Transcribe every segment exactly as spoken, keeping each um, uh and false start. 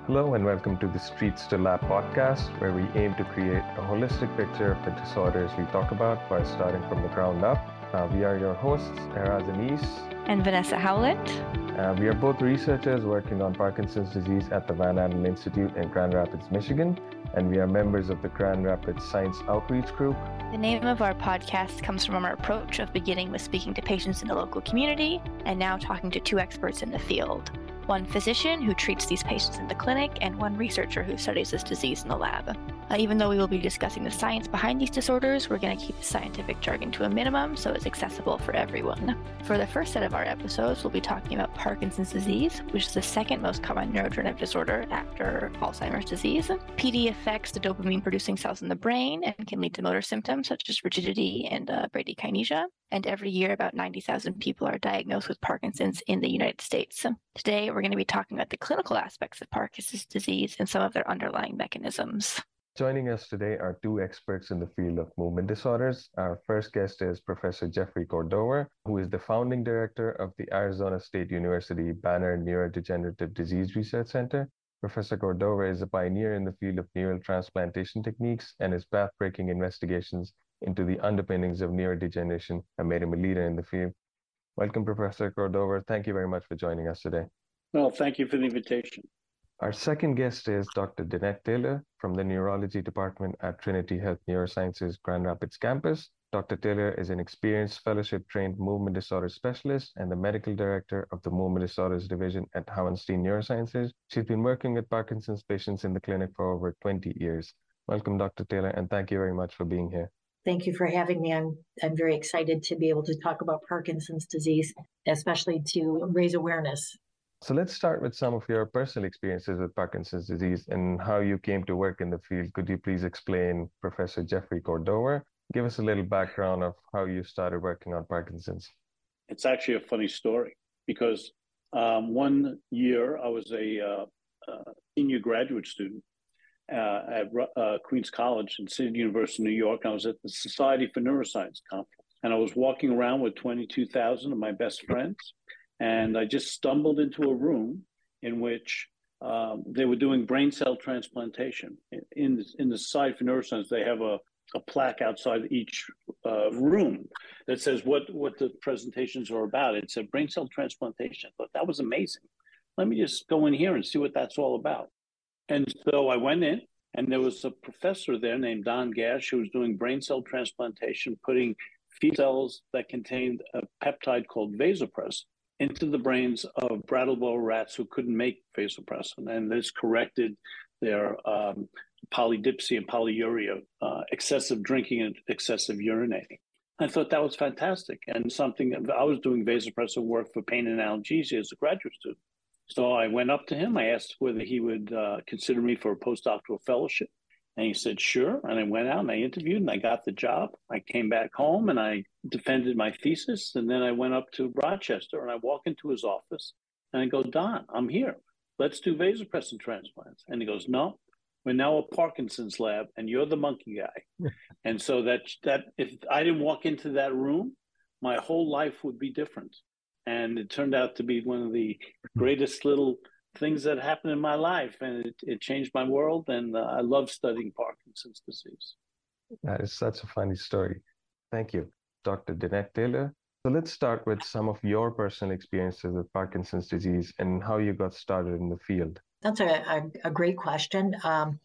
Hello and welcome to the Streets to Lab podcast, where we aim to create a holistic picture of the disorders we talk about by starting from the ground up. Uh, we are your hosts, Eraz Anis and Vanessa Howland. Uh, we are both researchers working on Parkinson's disease at the Van Andel Institute in Grand Rapids, Michigan, and we are members of the Grand Rapids Science Outreach Group. The name of our podcast comes from our approach of beginning with speaking to patients in the local community and now talking to two experts in the field. One physician who treats these patients in the clinic, and one researcher who studies this disease in the lab. Uh, even though we will be discussing the science behind these disorders, we're going to keep the scientific jargon to a minimum so it's accessible for everyone. For the first set of our episodes, we'll be talking about Parkinson's disease, which is the second most common neurodegenerative disorder after Alzheimer's disease. P D affects the dopamine-producing cells in the brain and can lead to motor symptoms such as rigidity and uh, bradykinesia. And every year, about ninety thousand people are diagnosed with Parkinson's in the United States. Today, we're going to be talking about the clinical aspects of Parkinson's disease and some of their underlying mechanisms. Joining us today are two experts in the field of movement disorders. Our first guest is Professor Jeffrey Cordova, who is the founding director of the Arizona State University Banner Neurodegenerative Disease Research Center. Professor Cordova is a pioneer in the field of neural transplantation techniques, and his path-breaking investigations into the underpinnings of neurodegeneration have made him a leader in the field. Welcome, Professor Cordova. Thank you very much for joining us today. Well, thank you for the invitation. Our second guest is Doctor Danette Taylor from the Neurology Department at Trinity Health Neurosciences Grand Rapids campus. Doctor Taylor is an experienced fellowship-trained movement disorder specialist and the medical director of the Movement Disorders Division at Hohenstein Neurosciences. She's been working with Parkinson's patients in the clinic for over twenty years. Welcome, Doctor Taylor, and thank you very much for being here. Thank you for having me. I'm, I'm very excited to be able to talk about Parkinson's disease, especially to raise awareness. So let's start with some of your personal experiences with Parkinson's disease and how you came to work in the field. Could you please explain, Professor Jeffrey Cordova? Give us a little background of how you started working on Parkinson's. It's actually a funny story because um, one year I was a uh, uh, senior graduate student uh, at uh, Queens College and City University of New York. I was at the Society for Neuroscience conference, and I was walking around with twenty-two thousand of my best friends, and I just stumbled into a room in which um, they were doing brain cell transplantation. In the, in the Society for Neuroscience, they have a a plaque outside each uh, room that says what, what the presentations are about. It said brain cell transplantation. I thought that was amazing. Let me just go in here and see what that's all about. And so I went in, and there was a professor there named Don Gash who was doing brain cell transplantation, putting fetal cells that contained a peptide called vasopressin into the brains of Brattleboro rats who couldn't make vasopressin. And this corrected their um, polydipsia and polyuria, uh, excessive drinking and excessive urinating. I thought that was fantastic, and something I was doing vasopressin work for pain and analgesia as a graduate student. So I went up to him. I asked whether he would uh, consider me for a postdoctoral fellowship, and he said sure. And I went out and I interviewed and I got the job. I came back home and I defended my thesis, and then I went up to Rochester and I walk into his office and I go, Don, I'm here. Let's do vasopressin transplants. And he goes, no. We're now a Parkinson's lab, and you're the monkey guy. And so that that if I didn't walk into that room, my whole life would be different. And it turned out to be one of the greatest little things that happened in my life, and it, it changed my world. And uh, I love studying Parkinson's disease. That is such a funny story. Thank you, Doctor Danette Taylor. So let's start with some of your personal experiences with Parkinson's disease and how you got started in the field. That's a, a, a great question. Um,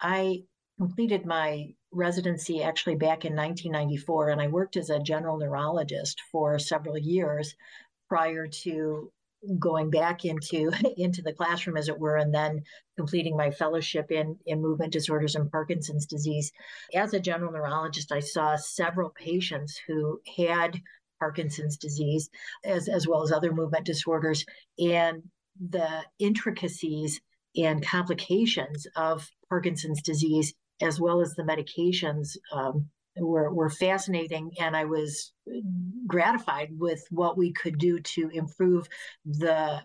I completed my residency actually back in nineteen ninety-four, and I worked as a general neurologist for several years prior to going back into, into the classroom, as it were, and then completing my fellowship in, in movement disorders and Parkinson's disease. As a general neurologist, I saw several patients who had Parkinson's disease, as, as well as other movement disorders, and the intricacies and complications of Parkinson's disease, as well as the medications, um, were, were fascinating. And I was gratified with what we could do to improve the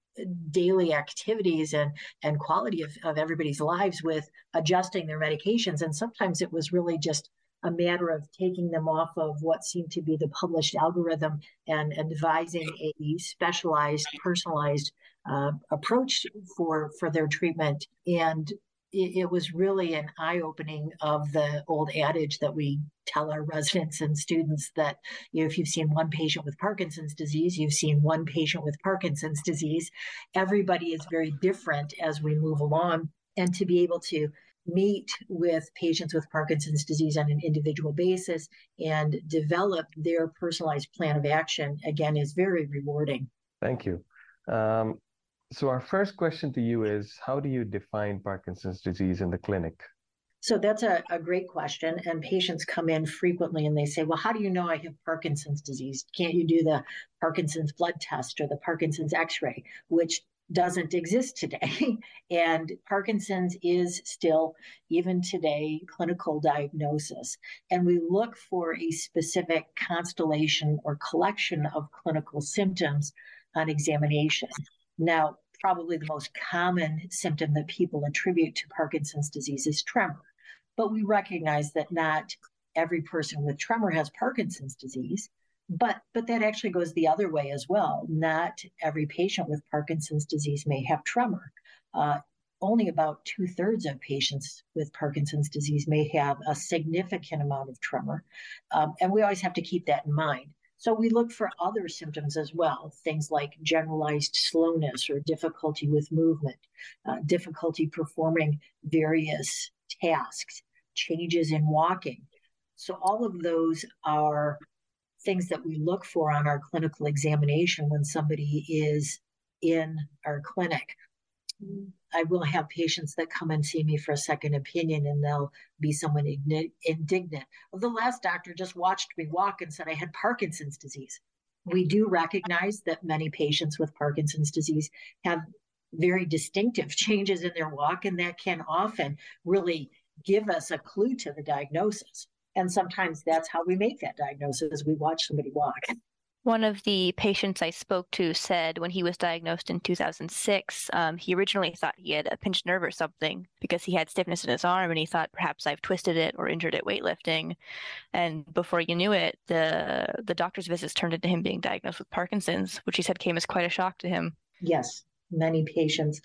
daily activities and, and quality of, of everybody's lives with adjusting their medications. And sometimes it was really just a matter of taking them off of what seemed to be the published algorithm and, and devising a specialized, personalized uh, approach for, for their treatment. And it, it was really an eye-opening of the old adage that we tell our residents and students that, you know, if you've seen one patient with Parkinson's disease, you've seen one patient with Parkinson's disease. Everybody is very different as we move along. And to be able to meet with patients with Parkinson's disease on an individual basis and develop their personalized plan of action, again, is very rewarding. Thank you. Um, so our first question to you is, how do you define Parkinson's disease in the clinic? So that's a, a great question. And patients come in frequently and they say, well, how do you know I have Parkinson's disease? Can't you do the Parkinson's blood test or the Parkinson's x-ray, which doesn't exist today. And Parkinson's is still, even today, clinical diagnosis. And we look for a specific constellation or collection of clinical symptoms on examination. Now, probably the most common symptom that people attribute to Parkinson's disease is tremor. But we recognize that not every person with tremor has Parkinson's disease. But but that actually goes the other way as well. Not every patient with Parkinson's disease may have tremor. Uh, only about two-thirds of patients with Parkinson's disease may have a significant amount of tremor. Um, and we always have to keep that in mind. So we look for other symptoms as well, things like generalized slowness or difficulty with movement, uh, difficulty performing various tasks, changes in walking. So all of those are things that we look for on our clinical examination when somebody is in our clinic. I will have patients that come and see me for a second opinion, and they'll be somewhat indignant. Well, the last doctor just watched me walk and said I had Parkinson's disease. We do recognize that many patients with Parkinson's disease have very distinctive changes in their walk, and that can often really give us a clue to the diagnosis. And sometimes that's how we make that diagnosis. We watch somebody walk. One of the patients I spoke to said when he was diagnosed in two thousand six, um, he originally thought he had a pinched nerve or something because he had stiffness in his arm, and he thought perhaps I've twisted it or injured it weightlifting. And before you knew it, the the doctor's visits turned into him being diagnosed with Parkinson's, which he said came as quite a shock to him. Yes, many patients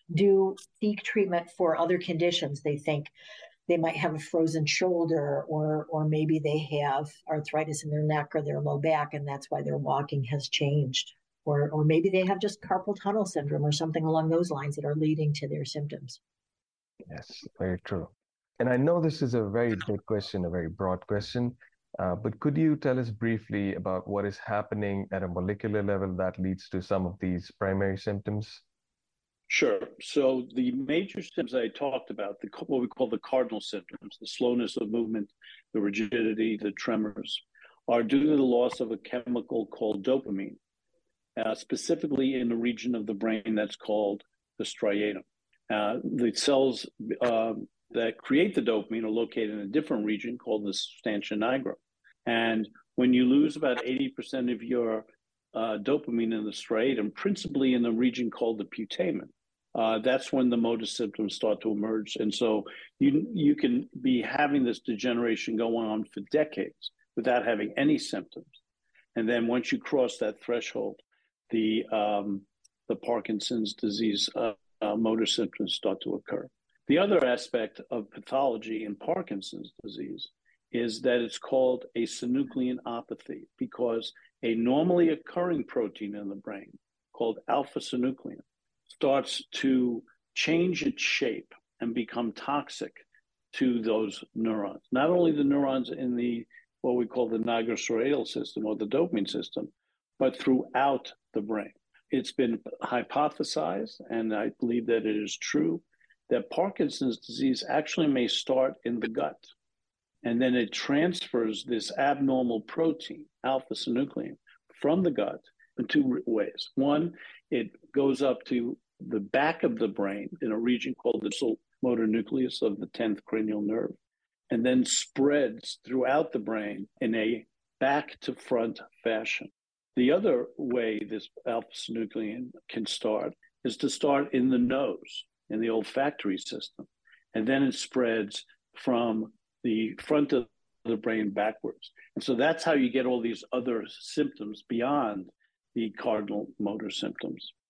do seek treatment for other conditions. They think they might have a frozen shoulder, or or maybe they have arthritis in their neck or their low back, and that's why their walking has changed. Or or maybe they have just carpal tunnel syndrome or something along those lines that are leading to their symptoms. Yes, very true. And I know this is a very big question, a very broad question, uh, but could you tell us briefly about what is happening at a molecular level that leads to some of these primary symptoms? Sure. So the major symptoms I talked about, the, what we call the cardinal symptoms, the slowness of movement, the rigidity, the tremors, are due to the loss of a chemical called dopamine, uh, specifically in the region of the brain that's called the striatum. Uh, the cells uh, that create the dopamine are located in a different region called the substantia nigra. And when you lose about eighty percent of your uh, dopamine in the striatum, principally in the region called the putamen, Uh, that's when the motor symptoms start to emerge. And so you you can be having this degeneration going on for decades without having any symptoms. And then once you cross that threshold, the um, the Parkinson's disease uh, uh, motor symptoms start to occur. The other aspect of pathology in Parkinson's disease is that it's called a synucleinopathy, because a normally occurring protein in the brain called alpha-synuclein starts to change its shape and become toxic to those neurons. Not only the neurons in the what we call the nigrostriatal system or the dopamine system, but throughout the brain. It's been hypothesized, and I believe that it is true, that Parkinson's disease actually may start in the gut. And then it transfers this abnormal protein, alpha-synuclein, from the gut in two ways. One, it goes up to the back of the brain in a region called the motor nucleus of the tenth cranial nerve, and then spreads throughout the brain in a back to front fashion. The other way this alpha-synuclein can start is to start in the nose, in the olfactory system, and then it spreads from the front of the brain backwards. And so that's how you get all these other symptoms beyond the cardinal motor symptoms.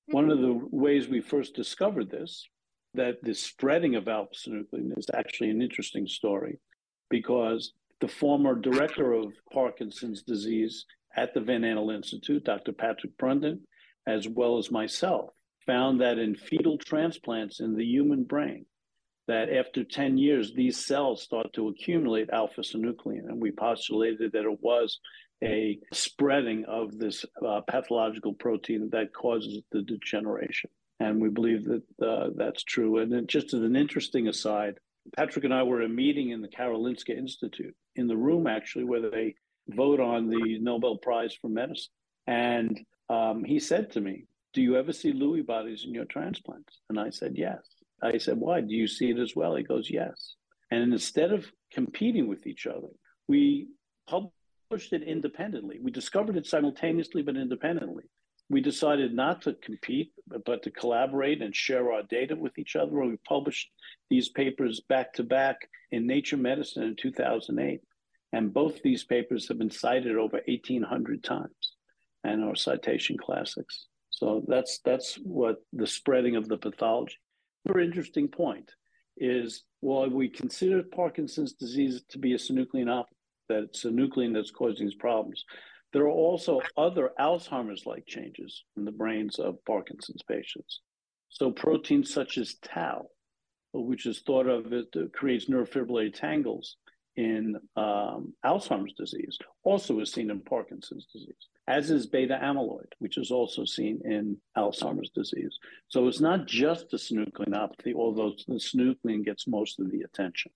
One of the ways we first discovered this, that the spreading of alpha-synuclein is actually an interesting story, because the former director of Parkinson's disease at the Van Andel Institute, Doctor Patrick Brundin, as well as myself, found that in fetal transplants in the human brain, that after ten years, these cells start to accumulate alpha-synuclein. And we postulated that it was a spreading of this uh, pathological protein that causes the degeneration. And we believe that uh, that's true. And then just as an interesting aside, Patrick and I were at a meeting in the Karolinska Institute, in the room actually where they vote on the Nobel Prize for Medicine. And um, he said to me, "Do you ever see Lewy bodies in your transplants?" And I said, "Yes." I said, "Why? Do you see it as well?" He goes, "Yes." And instead of competing with each other, we published it independently. We discovered it simultaneously, but independently. We decided not to compete, but to collaborate and share our data with each other. We published these papers back to back in Nature Medicine in two thousand eight. And both these papers have been cited over eighteen hundred times and are citation classics. So that's that's what the spreading of the pathology. Another interesting point is, while we consider Parkinson's disease to be a synucleinopathy, that it's a nuclein that's causing these problems, there are also other Alzheimer's-like changes in the brains of Parkinson's patients. So proteins such as tau, which is thought of as it creates neurofibrillary tangles in um, Alzheimer's disease, also is seen in Parkinson's disease, as is beta amyloid, which is also seen in Alzheimer's disease. So it's not just the synucleinopathy, although the synuclein gets most of the attention.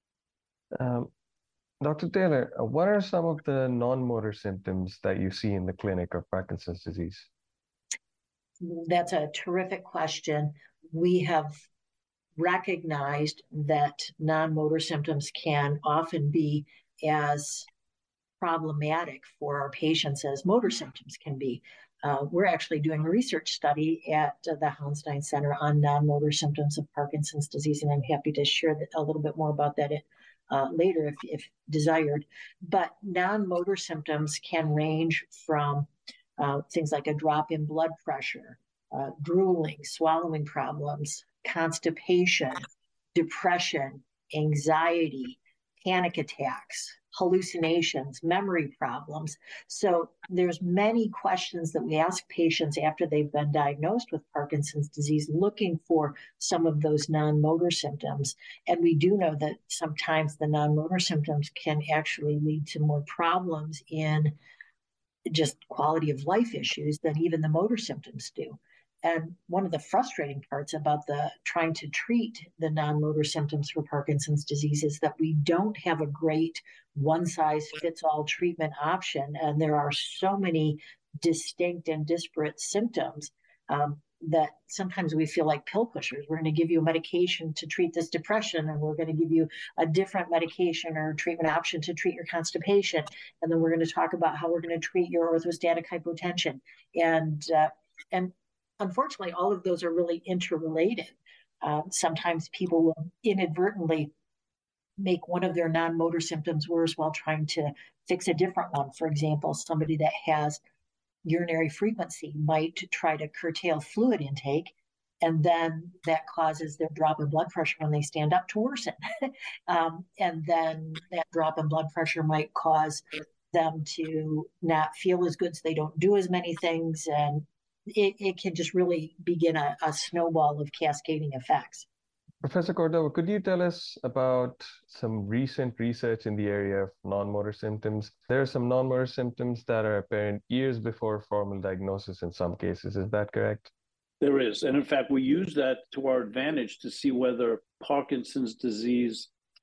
Um, Doctor Taylor, what are some of the non-motor symptoms that you see in the clinic of Parkinson's disease? That's a terrific question. We have recognized that non-motor symptoms can often be as problematic for our patients as motor symptoms can be. Uh, we're actually doing a research study at uh, the Houndstein Center on non-motor symptoms of Parkinson's disease, and I'm happy to share that, a little bit more about that uh, later if, if desired. But non-motor symptoms can range from uh, things like a drop in blood pressure, uh, drooling, swallowing problems, constipation, depression, anxiety, panic attacks, hallucinations, memory problems. So there's many questions that we ask patients after they've been diagnosed with Parkinson's disease, looking for some of those non-motor symptoms. And we do know that sometimes the non-motor symptoms can actually lead to more problems in just quality of life issues than even the motor symptoms do. And one of the frustrating parts about the trying to treat the non-motor symptoms for Parkinson's disease is that we don't have a great one-size-fits-all treatment option. And there are so many distinct and disparate symptoms um, that sometimes we feel like pill pushers. We're going to give you a medication to treat this depression, and we're going to give you a different medication or treatment option to treat your constipation. And then we're going to talk about how we're going to treat your orthostatic hypotension. And, uh, and unfortunately, all of those are really interrelated. Uh, sometimes people will inadvertently make one of their non-motor symptoms worse while trying to fix a different one. For example, somebody that has urinary frequency might try to curtail fluid intake, and then that causes their drop in blood pressure when they stand up to worsen. um, and then that drop in blood pressure might cause them to not feel as good, so they don't do as many things, and It, it can just really begin a, a snowball of cascading effects. Professor Cordova, could you tell us about some recent research in the area of non-motor symptoms? There are some non-motor symptoms that are apparent years before formal diagnosis in some cases. Is that correct? There is. And in fact, we use that to our advantage to see whether Parkinson's disease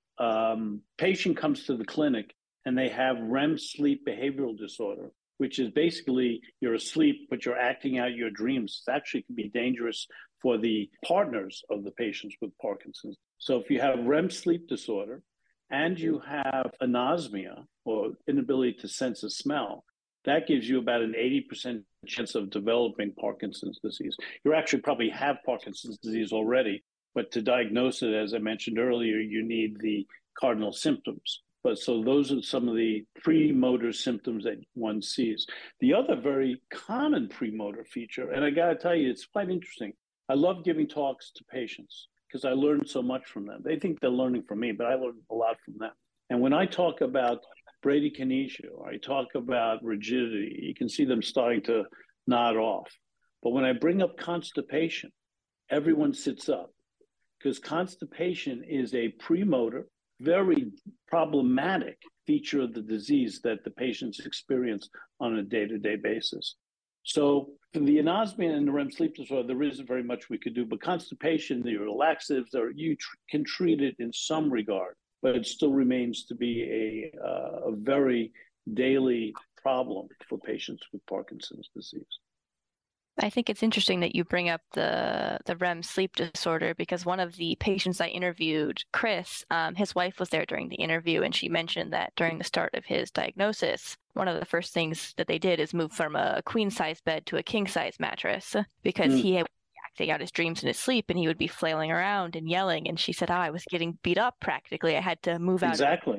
um, patient comes to the clinic and they have R E M sleep behavioral disorder, which is basically you're asleep, but you're acting out your dreams. It actually can be dangerous for the partners of the patients with Parkinson's. So if you have R E M sleep disorder and you have anosmia, or inability to sense a smell, that gives you about an eighty percent chance of developing Parkinson's disease. You actually probably have Parkinson's disease already, but to diagnose it, as I mentioned earlier, you need the cardinal symptoms. But so those are some of the premotor symptoms that one sees. The other very common premotor feature, and I got to tell you, it's quite interesting. I love giving talks to patients because I learned so much from them. They think they're learning from me, but I learned a lot from them. And when I talk about bradykinesia, or I talk about rigidity, you can see them starting to nod off. But when I bring up constipation, everyone sits up because constipation is a premotor, very problematic feature of the disease that the patients experience on a day-to-day basis. So for the anosmia and the R E M sleep disorder, there isn't very much we could do, but constipation, the laxatives, are, you tr- can treat it in some regard, but it still remains to be a, uh, a very daily problem for patients with Parkinson's disease. I think it's interesting that you bring up the the R E M sleep disorder, because one of the patients I interviewed, Chris, um, his wife was there during the interview, and she mentioned that during the start of his diagnosis, one of the first things that they did is move from a queen size bed to a king size mattress because mm. he had acting out his dreams in his sleep, and he would be flailing around and yelling. And she said, "Oh, I was getting beat up practically. I had to move out." Exactly.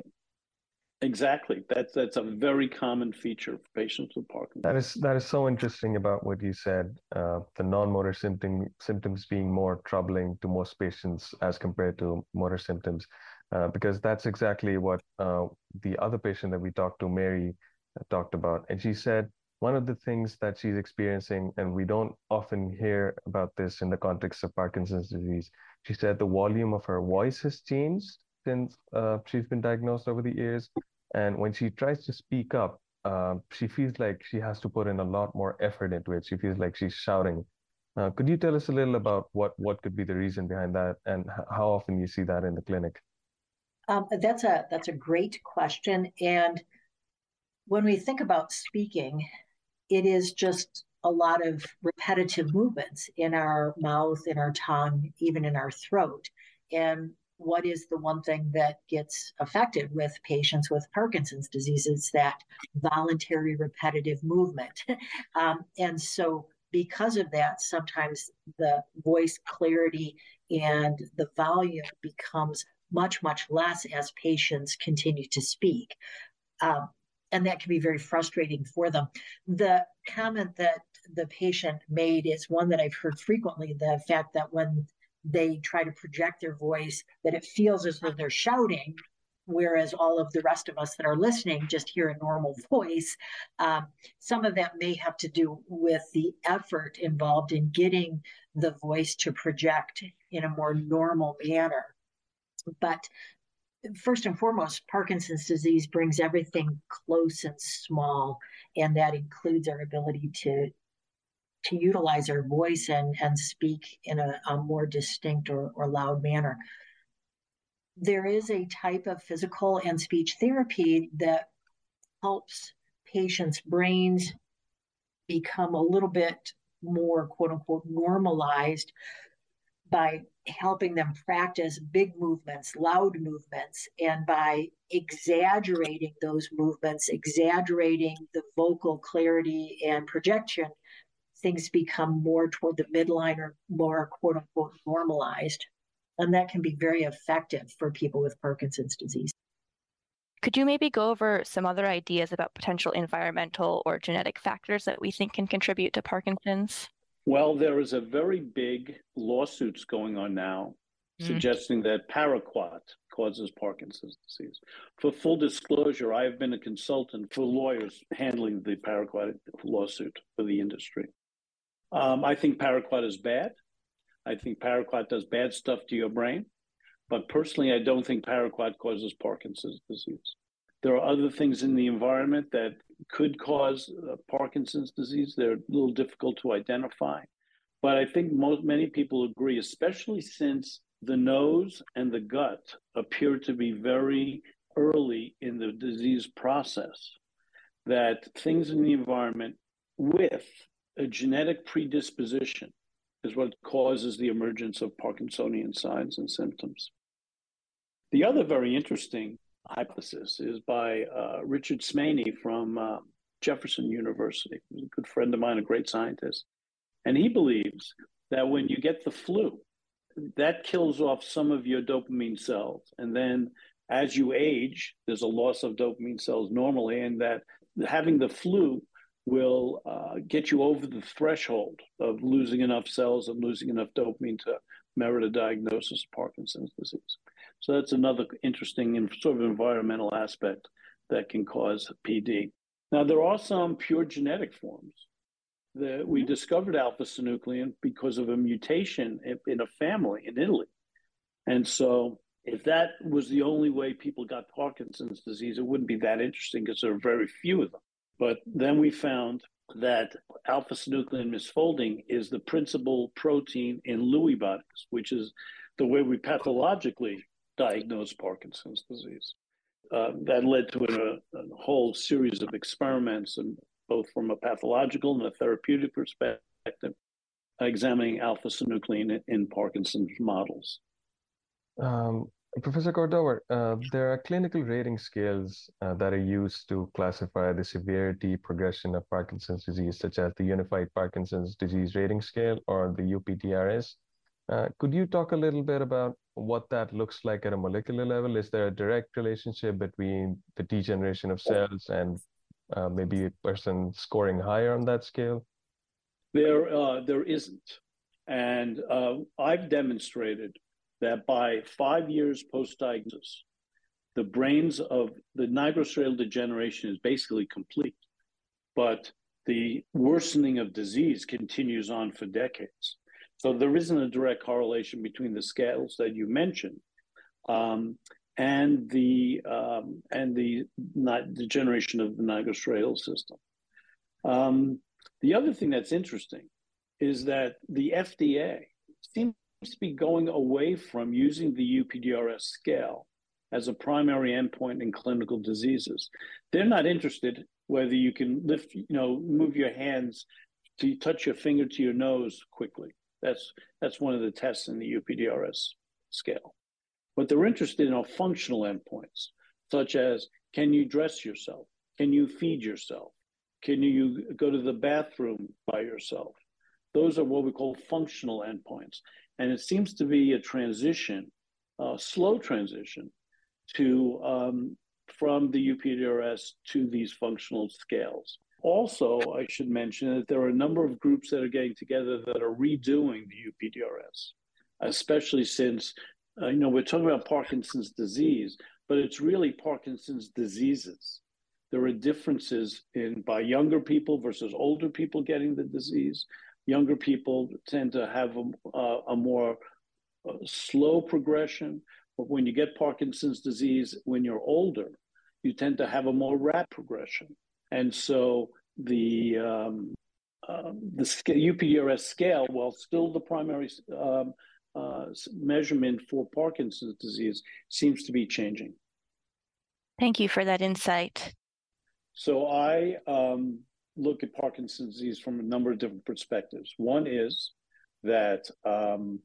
Exactly. That's that's a very common feature for patients with Parkinson's. That is that is so interesting about what you said. Uh, the non-motor symptom symptoms being more troubling to most patients as compared to motor symptoms, uh, because that's exactly what uh, the other patient that we talked to, Mary, uh, talked about. And she said one of the things that she's experiencing, and we don't often hear about this in the context of Parkinson's disease. She said the volume of her voice has changed since uh, she's been diagnosed over the years. And when she tries to speak up, uh, she feels like she has to put in a lot more effort into it. She feels like she's shouting. Uh, could you tell us a little about what, what could be the reason behind that, and h- how often you see that in the clinic? Um, that's a that's a great question. And when we think about speaking, it is just a lot of repetitive movements in our mouth, in our tongue, even in our throat. And what is the one thing that gets affected with patients with Parkinson's disease is that voluntary repetitive movement. um, and so because of that, sometimes the voice clarity and the volume becomes much, much less as patients continue to speak. Um, and that can be very frustrating for them. The comment that the patient made is one that I've heard frequently, the fact that when they try to project their voice, that it feels as though they're shouting, whereas all of the rest of us that are listening just hear a normal voice. Um, some of that may have to do with the effort involved in getting the voice to project in a more normal manner. But first and foremost, Parkinson's disease brings everything close and small, and that includes our ability to to utilize our voice and, and speak in a, a more distinct or, or loud manner. There is a type of physical and speech therapy that helps patients' brains become a little bit more, quote unquote, normalized by helping them practice big movements, loud movements, and by exaggerating those movements, exaggerating the vocal clarity and projection, things become more toward the midline or more, quote unquote, normalized. And that can be very effective for people with Parkinson's disease. Could you maybe go over some other ideas about potential environmental or genetic factors that we think can contribute to Parkinson's? Well, there is a very big lawsuits going on now mm. suggesting that paraquat causes Parkinson's disease. For full disclosure, I have been a consultant for lawyers handling the paraquat lawsuit for the industry. Um, I think paraquat is bad. I think paraquat does bad stuff to your brain. But personally, I don't think paraquat causes Parkinson's disease. There are other things in the environment that could cause uh, Parkinson's disease. They're a little difficult to identify. But I think most many people agree, especially since the nose and the gut appear to be very early in the disease process, that things in the environment with a genetic predisposition is what causes the emergence of Parkinsonian signs and symptoms. The other very interesting hypothesis is by uh, Richard Smaney from uh, Jefferson University. He's a good friend of mine, a great scientist. And he believes that when you get the flu, that kills off some of your dopamine cells. And then as you age, there's a loss of dopamine cells normally, and that having the flu will uh, get you over the threshold of losing enough cells and losing enough dopamine to merit a diagnosis of Parkinson's disease. So that's another interesting and sort of environmental aspect that can cause P D. Now, there are some pure genetic forms. The, we discovered alpha-synuclein because of a mutation in, in a family in Italy. And so if that was the only way people got Parkinson's disease, it wouldn't be that interesting because there are very few of them. But then we found that alpha-synuclein misfolding is the principal protein in Lewy bodies, which is the way we pathologically diagnose Parkinson's disease. Uh, that led to a, a whole series of experiments, and both from a pathological and a therapeutic perspective, examining alpha-synuclein in, in Parkinson's models. Um, Professor Cordover, uh, there are clinical rating scales uh, that are used to classify the severity, progression of Parkinson's disease, such as the Unified Parkinson's Disease Rating Scale or the U P D R S. Uh, could you talk a little bit about what that looks like at a molecular level? Is there a direct relationship between the degeneration of cells and uh, maybe a person scoring higher on that scale? There, uh, there isn't. And uh, I've demonstrated that by five years post-diagnosis, the brains of the nigrostriatal degeneration is basically complete, but the worsening of disease continues on for decades. So there isn't a direct correlation between the scales that you mentioned um, and the um, and the degeneration of the nigrostriatal system. Um, the other thing that's interesting is that the F D A seems to be going away from using the U P D R S scale as a primary endpoint in clinical diseases. They're not interested whether you can lift, you know, move your hands to touch your finger to your nose quickly. That's that's one of the tests in the U P D R S scale. What they're interested in are functional endpoints, such as can you dress yourself? Can you feed yourself? Can you go to the bathroom by yourself? Those are what we call functional endpoints. And it seems to be a transition, a slow transition, to um, from the U P D R S to these functional scales. Also, I should mention that there are a number of groups that are getting together that are redoing the U P D R S, especially since, uh, you know, we're talking about Parkinson's disease, but it's really Parkinson's diseases. There are differences in by younger people versus older people getting the disease. Younger people tend to have a, a, a more uh, slow progression, but when you get Parkinson's disease, when you're older, you tend to have a more rapid progression. And so the um, uh, the U P D R S scale, while still the primary um, uh, measurement for Parkinson's disease, seems to be changing. Thank you for that insight. So I um, look at Parkinson's disease from a number of different perspectives. One is that um,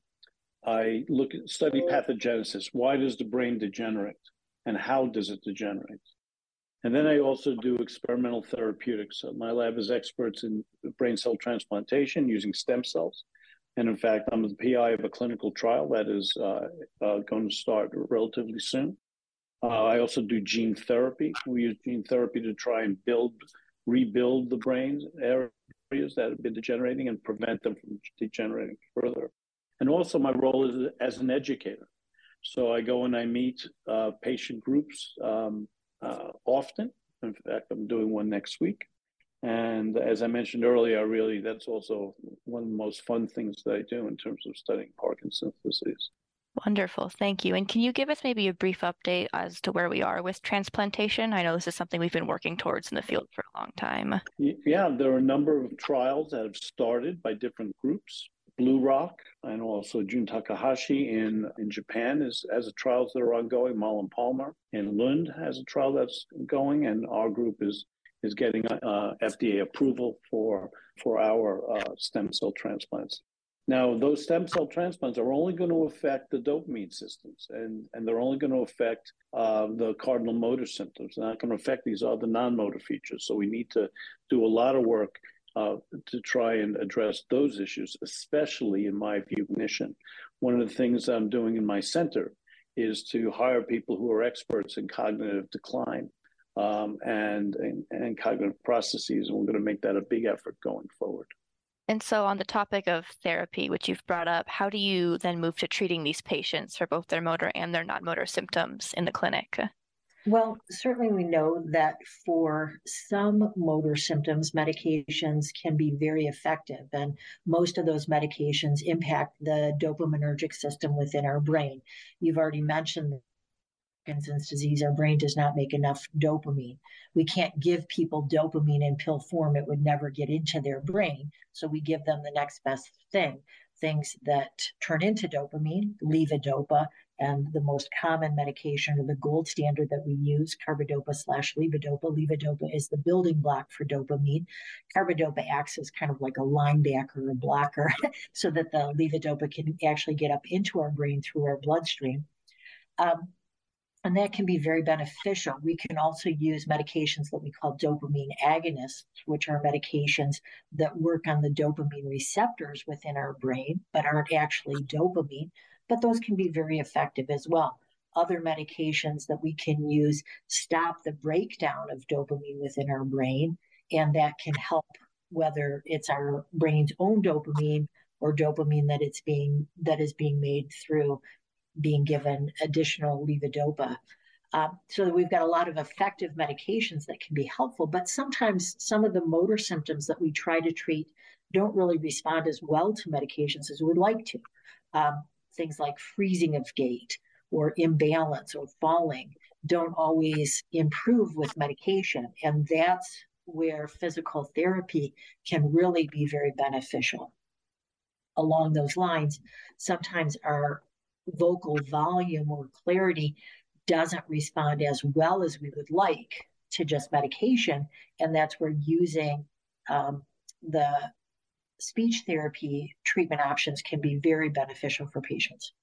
I look at study pathogenesis. Why does the brain degenerate, and how does it degenerate? And then I also do experimental therapeutics. So my lab is experts in brain cell transplantation using stem cells. And in fact, I'm the P I of a clinical trial that is uh, uh, going to start relatively soon. Uh, I also do gene therapy. We use gene therapy to try and build, rebuild the brain areas that have been degenerating and prevent them from degenerating further. And also my role is as an educator. So I go and I meet uh, patient groups um, Uh, often. In fact, I'm doing one next week. And as I mentioned earlier, really, that's also one of the most fun things that I do in terms of studying Parkinson's disease. Wonderful. Thank you. And can you give us maybe a brief update as to where we are with transplantation? I know this is something we've been working towards in the field for a long time. Yeah, there are a number of trials that have started by different groups. Blue Rock and also Jun Takahashi in, in Japan is, has a trials that are ongoing. Malin Palmer in Lund has a trial that's going, and our group is is getting uh, F D A approval for for our uh, stem cell transplants. Now, those stem cell transplants are only going to affect the dopamine systems, and, and they're only going to affect uh, the cardinal motor symptoms. They're not going to affect these other non-motor features. So we need to do a lot of work Uh, to try and address those issues, especially in my view, cognition. One of the things I'm doing in my center is to hire people who are experts in cognitive decline um, and, and, and cognitive processes. And we're going to make that a big effort going forward. And so on the topic of therapy, which you've brought up, how do you then move to treating these patients for both their motor and their non-motor symptoms in the clinic? Well, certainly we know that for some motor symptoms, medications can be very effective, and most of those medications impact the dopaminergic system within our brain. You've already mentioned Parkinson's disease. Our brain does not make enough dopamine. We can't give people dopamine in pill form. It would never get into their brain. So we give them the next best thing, things that turn into dopamine, levodopa, and the most common medication or the gold standard that we use, carbidopa slash levodopa. Levodopa is the building block for dopamine. Carbidopa acts as kind of like a linebacker or blocker so that the levodopa can actually get up into our brain through our bloodstream. Um, And that can be very beneficial. We can also use medications that we call dopamine agonists, which are medications that work on the dopamine receptors within our brain, but aren't actually dopamine. But those can be very effective as well. Other medications that we can use stop the breakdown of dopamine within our brain, and that can help, whether it's our brain's own dopamine or dopamine that it's being that is being made through being given additional levodopa. Uh, so we've got a lot of effective medications that can be helpful, but sometimes some of the motor symptoms that we try to treat don't really respond as well to medications as we'd like to. Um, things like freezing of gait or imbalance or falling don't always improve with medication. And that's where physical therapy can really be very beneficial. Along those lines, sometimes our vocal volume or clarity doesn't respond as well as we would like to just medication. And that's where using um, the speech therapy treatment options can be very beneficial for patients.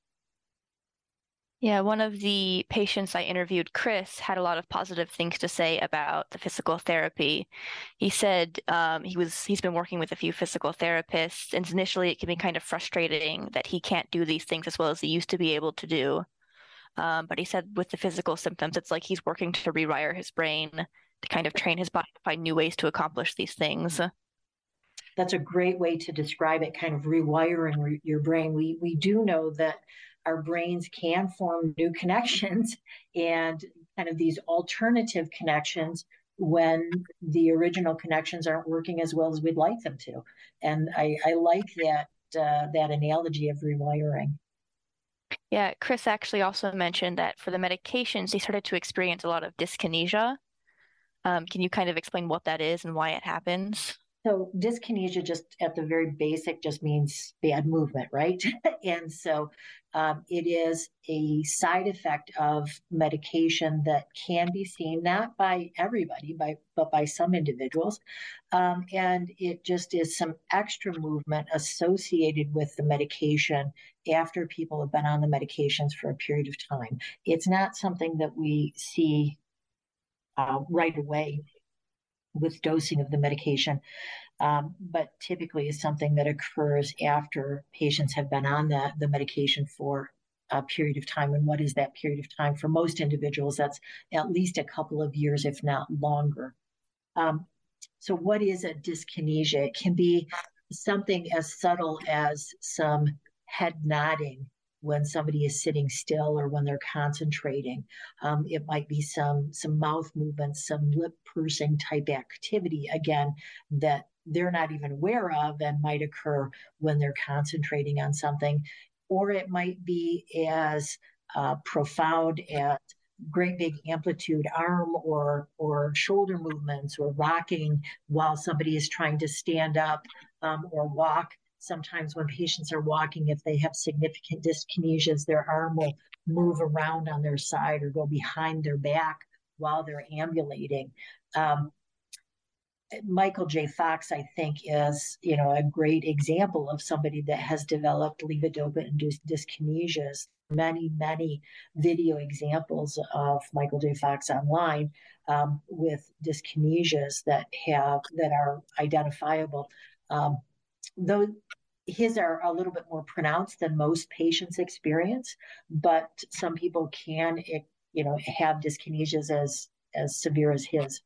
Yeah, one of the patients I interviewed, Chris, had a lot of positive things to say about the physical therapy. He said um, he was he's been working with a few physical therapists, and initially it can be kind of frustrating that he can't do these things as well as he used to be able to do. Um, but he said with the physical symptoms, it's like he's working to rewire his brain to kind of train his body to find new ways to accomplish these things. That's a great way to describe it, kind of rewiring re- your brain. We we do know that our brains can form new connections and kind of these alternative connections when the original connections aren't working as well as we'd like them to. And I, I like that uh, that analogy of rewiring. Yeah, Chris actually also mentioned that for the medications, he started to experience a lot of dyskinesia. Um, can you kind of explain what that is and why it happens? So dyskinesia, just at the very basic, just means bad movement, right? And so um, it is a side effect of medication that can be seen, not by everybody, by, but by some individuals. Um, and it just is some extra movement associated with the medication after people have been on the medications for a period of time. It's not something that we see uh, right away with dosing of the medication, um, but typically is something that occurs after patients have been on the, the medication for a period of time. And what is that period of time? For most individuals, that's at least a couple of years, if not longer. Um, so what is a dyskinesia? It can be something as subtle as some head nodding when somebody is sitting still or when they're concentrating. Um, it might be some some mouth movements, some lip pursing type activity, again, that they're not even aware of and might occur when they're concentrating on something. Or it might be as uh, profound as great big amplitude arm or or shoulder movements or rocking while somebody is trying to stand up um, or walk. Sometimes when patients are walking, if they have significant dyskinesias, their arm will move around on their side or go behind their back while they're ambulating. Um, Michael J. Fox, I think, is you know a great example of somebody that has developed levodopa-induced dyskinesias. Many, many video examples of Michael J. Fox online um, with dyskinesias that have that are identifiable. Um, though his are a little bit more pronounced than most patients experience, but some people can, you know, have dyskinesias as as severe as his.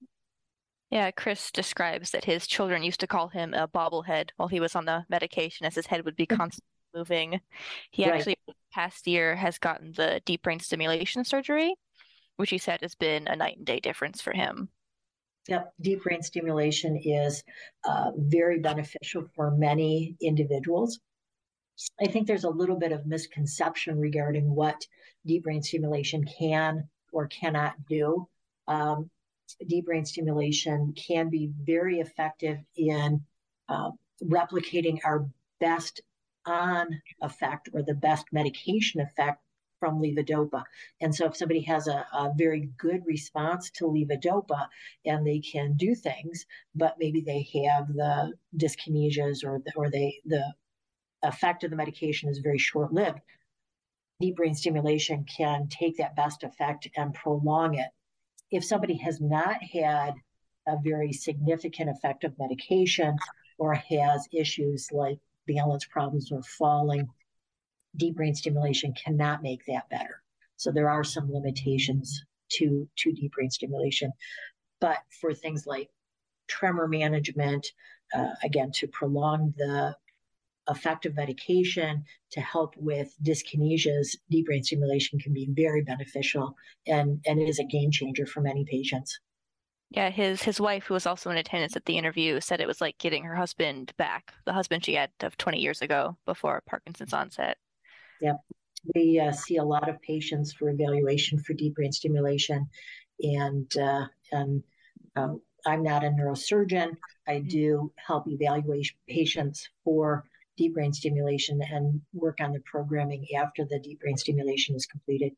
Yeah, Chris describes that his children used to call him a bobblehead while he was on the medication, as his head would be constantly moving. He Right. actually, past year, has gotten the deep brain stimulation surgery, which he said has been a night and day difference for him. Yep, deep brain stimulation is uh, very beneficial for many individuals. I think there's a little bit of misconception regarding what deep brain stimulation can or cannot do. Um, deep brain stimulation can be very effective in uh, replicating our best on effect or the best medication effect from levodopa. And so if somebody has a, a very good response to levodopa and they can do things, but maybe they have the dyskinesias or the, or they the effect of the medication is very short-lived, deep brain stimulation can take that best effect and prolong it. If somebody has not had a very significant effect of medication or has issues like balance problems or falling, deep brain stimulation cannot make that better. So there are some limitations to, to deep brain stimulation. But for things like tremor management, uh, again, to prolong the effective medication, to help with dyskinesias, deep brain stimulation can be very beneficial and, and it is a game changer for many patients. Yeah, his his wife, who was also in attendance at the interview, said it was like getting her husband back, the husband she had of twenty years ago before Parkinson's onset. Yep. We uh, see a lot of patients for evaluation for deep brain stimulation, and uh, and um, I'm not a neurosurgeon. I do help evaluate patients for deep brain stimulation and work on the programming after the deep brain stimulation is completed.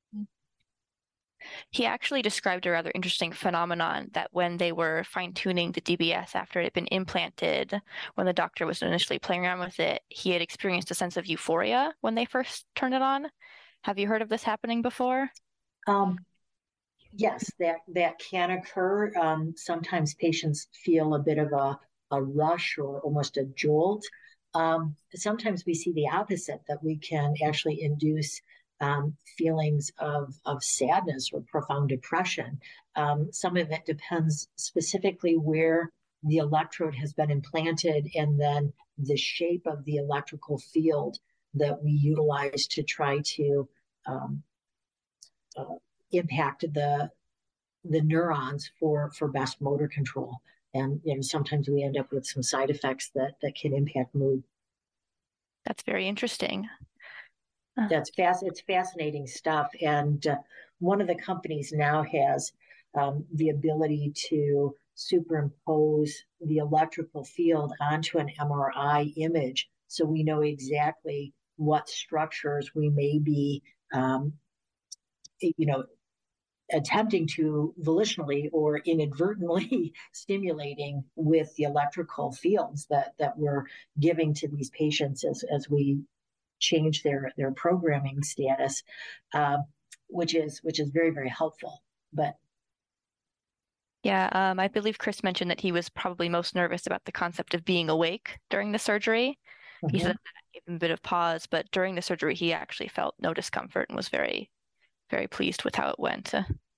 He actually described a rather interesting phenomenon that when they were fine-tuning the D B S after it had been implanted, when the doctor was initially playing around with it, he had experienced a sense of euphoria when they first turned it on. Have you heard of this happening before? Um, yes, that, that can occur. Um, sometimes patients feel a bit of a, a rush or almost a jolt. Um, sometimes we see the opposite, that we can actually induce Um, feelings of, of sadness or profound depression. Um, some of it depends specifically where the electrode has been implanted and then the shape of the electrical field that we utilize to try to um, uh, impact the the neurons for, for best motor control. And you know, sometimes we end up with some side effects that, that can impact mood. That's very interesting. That's fast. It's fascinating stuff. And uh, one of the companies now has um, the ability to superimpose the electrical field onto an M R I image. So we know exactly what structures we may be, um, you know, attempting to volitionally or inadvertently stimulating with the electrical fields that, that we're giving to these patients as, as we change their their programming status, uh, which is which is very, very helpful. But yeah, um, I believe Chris mentioned that he was probably most nervous about the concept of being awake during the surgery. Mm-hmm. He said that gave him a bit of pause, but during the surgery, he actually felt no discomfort and was very, very pleased with how it went.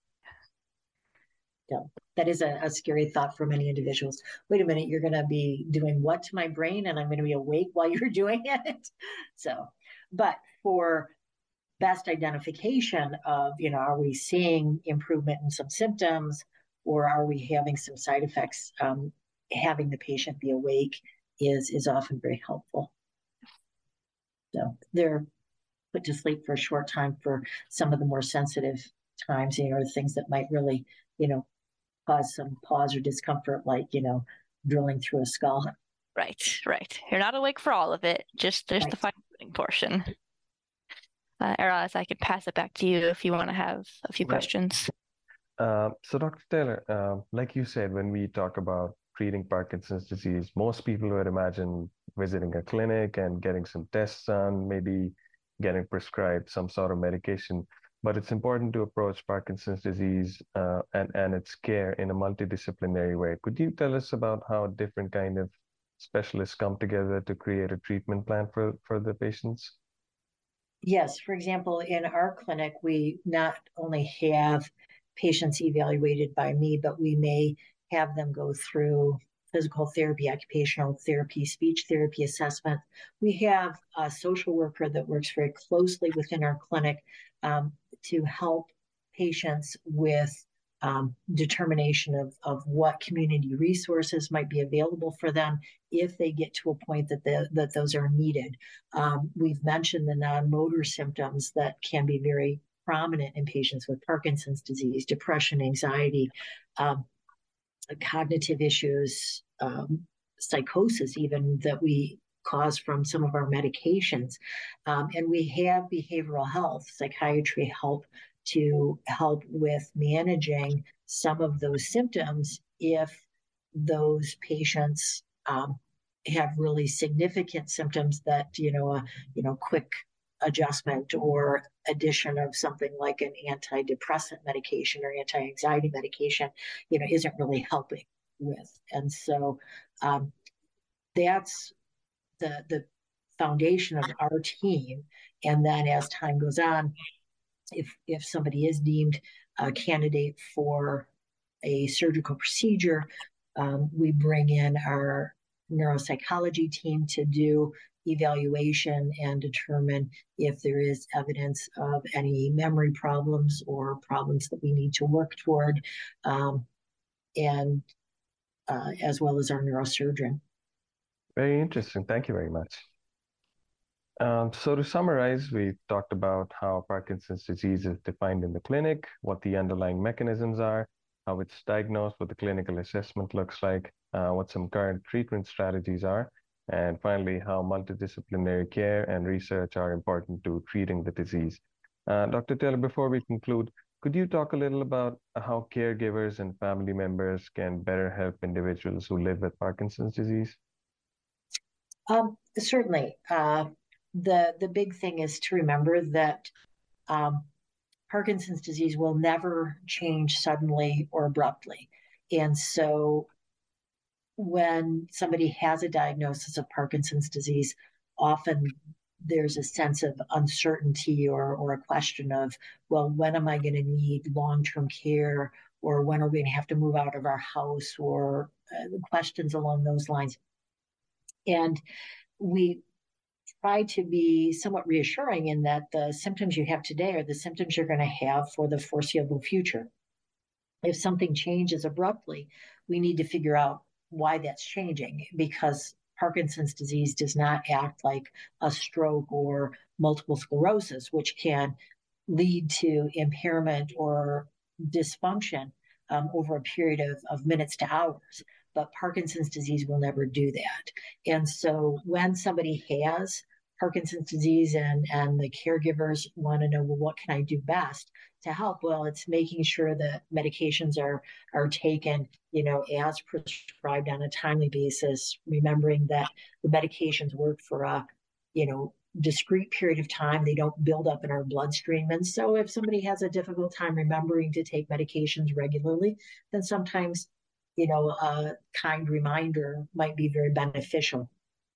Yeah, that is a, a scary thought for many individuals. Wait a minute, you're going to be doing what to my brain, and I'm going to be awake while you're doing it. So, but for best identification of, you know, are we seeing improvement in some symptoms, or are we having some side effects? Um, having the patient be awake is is often very helpful. So they're put to sleep for a short time for some of the more sensitive times, you know, things that might really, you know, cause some pause or discomfort, like, you know, drilling through a skull. Right, right. You're not awake for all of it, just there's right. the fine-tuning portion. Uh, Araz, I could pass it back to you if you want to have a few yeah. questions. Uh, so, Doctor Taylor, uh, like you said, when we talk about treating Parkinson's disease, most people would imagine visiting a clinic and getting some tests done, maybe getting prescribed some sort of medication. But it's important to approach Parkinson's disease uh, and, and its care in a multidisciplinary way. Could you tell us about how different kind of specialists come together to create a treatment plan for, for the patients? Yes. For example, in our clinic, we not only have patients evaluated by me, but we may have them go through physical therapy, occupational therapy, speech therapy assessment. We have a social worker that works very closely within our clinic um, to help patients with um, determination of, of what community resources might be available for them if they get to a point that, the, that those are needed. Um, we've mentioned the non-motor symptoms that can be very prominent in patients with Parkinson's disease, depression, anxiety, um, cognitive issues, um, psychosis even that we cause from some of our medications. Um, and we have behavioral health, psychiatry help to help with managing some of those symptoms if those patients um, have really significant symptoms that, you know, a you know, quick adjustment or addition of something like an antidepressant medication or anti-anxiety medication, you know, isn't really helping with. And so um, that's the the foundation of our team. And then as time goes on, if if somebody is deemed a candidate for a surgical procedure, um, we bring in our neuropsychology team to do evaluation and determine if there is evidence of any memory problems or problems that we need to work toward, um, and uh, as well as our neurosurgeon. Very interesting. Thank you very much. Um, so to summarize, we talked about how Parkinson's disease is defined in the clinic, what the underlying mechanisms are, how it's diagnosed, what the clinical assessment looks like, uh, what some current treatment strategies are, and finally, how multidisciplinary care and research are important to treating the disease. Uh, Doctor Taylor, before we conclude, could you talk a little about how caregivers and family members can better help individuals who live with Parkinson's disease? Um, certainly. Uh, the, the big thing is to remember that um, Parkinson's disease will never change suddenly or abruptly. And so when somebody has a diagnosis of Parkinson's disease, often there's a sense of uncertainty or, or a question of, well, when am I going to need long-term care, or when are we going to have to move out of our house, or uh, questions along those lines. And we try to be somewhat reassuring in that the symptoms you have today are the symptoms you're going to have for the foreseeable future. If something changes abruptly, we need to figure out why that's changing, because Parkinson's disease does not act like a stroke or multiple sclerosis, which can lead to impairment or dysfunction um, over a period of, of minutes to hours. But Parkinson's disease will never do that. And so when somebody has Parkinson's disease and, and the caregivers want to know, well, what can I do best to help? Well, it's making sure that medications are, are taken, you know, as prescribed on a timely basis, remembering that the medications work for a, you know, discrete period of time. They don't build up in our bloodstream. And so if somebody has a difficult time remembering to take medications regularly, then sometimes, you know, a kind reminder might be very beneficial.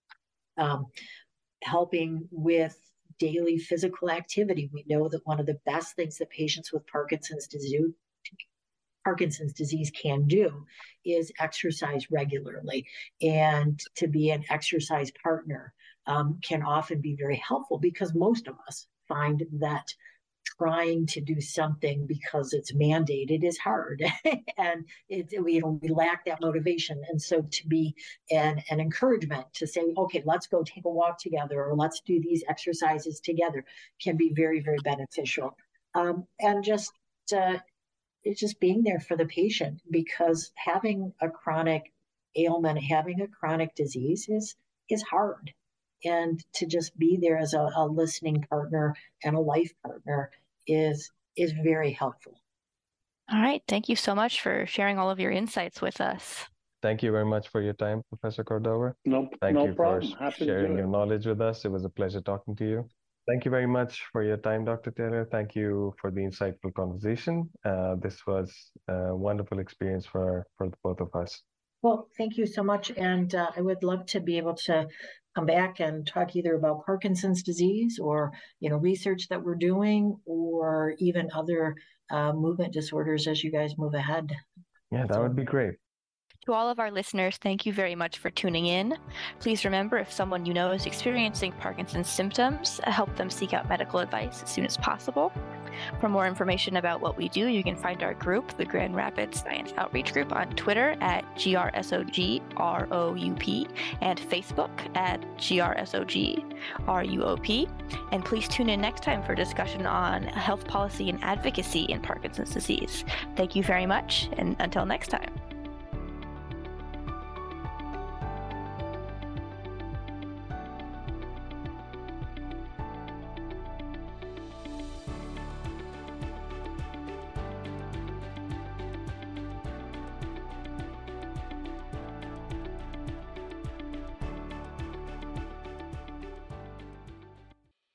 Um, helping with daily physical activity. We know that one of the best things that patients with Parkinson's disease, Parkinson's disease can do is exercise regularly. And to be an exercise partner um, can often be very helpful, because most of us find that trying to do something because it's mandated is hard, and it, we, you know, we lack that motivation. And so to be an, an encouragement to say, okay, let's go take a walk together, or let's do these exercises together, can be very, very beneficial. Um, and just uh, it's just being there for the patient, because having a chronic ailment, having a chronic disease is is hard. And to just be there as a, a listening partner and a life partner is is very helpful. All right. Thank you so much for sharing all of your insights with us. Thank you very much for your time, Professor Cordova. No, Thank no you problem. for Happy sharing to do your it. knowledge with us. It was a pleasure talking to you. Thank you very much for your time, Doctor Taylor. Thank you for the insightful conversation. Uh, this was a wonderful experience for, for the both of us. Well, thank you so much. And uh, I would love to be able to come back and talk either about Parkinson's disease or, you know, research that we're doing, or even other uh, movement disorders as you guys move ahead. Yeah, that So- would be great. To all of our listeners, thank you very much for tuning in. Please remember, if someone you know is experiencing Parkinson's symptoms, help them seek out medical advice as soon as possible. For more information about what we do, you can find our group, the Grand Rapids Science Outreach Group, on Twitter at G R S O G R O U P and Facebook at G R S O G R U O P. And please tune in next time for discussion on health policy and advocacy in Parkinson's disease. Thank you very much, and until next time.